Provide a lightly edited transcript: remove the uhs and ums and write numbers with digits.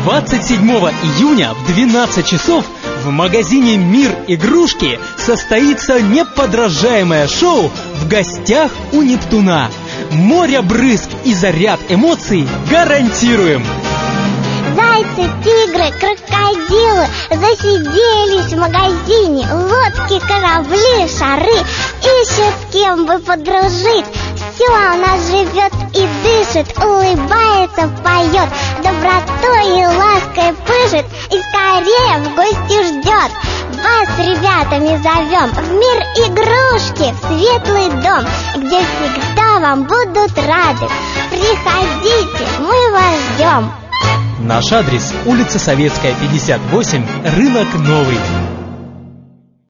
27 июня в 12 часов в магазине «Мир игрушки» состоится неподражаемое шоу «В гостях у Нептуна». Море брызг и заряд эмоций гарантируем! Зайцы, тигры, крокодилы засиделись в магазине. Лодки, корабли, шары, ищут с кем бы подружить. Все у нас живет и дышит, улыбается, поет, добротой и лаской пышет и скорее в гости ждет. Вас с ребятами зовем в мир игрушки, в светлый дом, где всегда вам будут рады. Приходите, мы вас ждем. Наш адрес: улица Советская, 58, рынок Новый.